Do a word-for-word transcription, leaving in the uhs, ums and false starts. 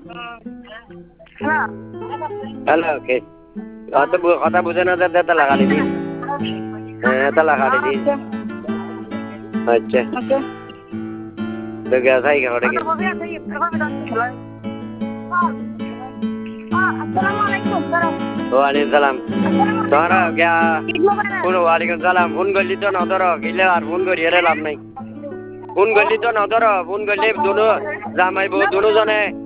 hello okay অত কথা বুঝে না দাদা তা লাগা দিবি হ্যাঁ তা লাগা দিবি আচ্ছা তো গ্যাস আই গেল কি ওয়ালাইকুম সালাম তোরা গয়া কোন ওয়ালাইকুম সালাম ফোন করলি তো না ধরো গিলে আর ফোন করি এর লাভ নাই ফোন করলি তো না ধরো ফোন করলে দুনো জামাই বউ দুনো জনে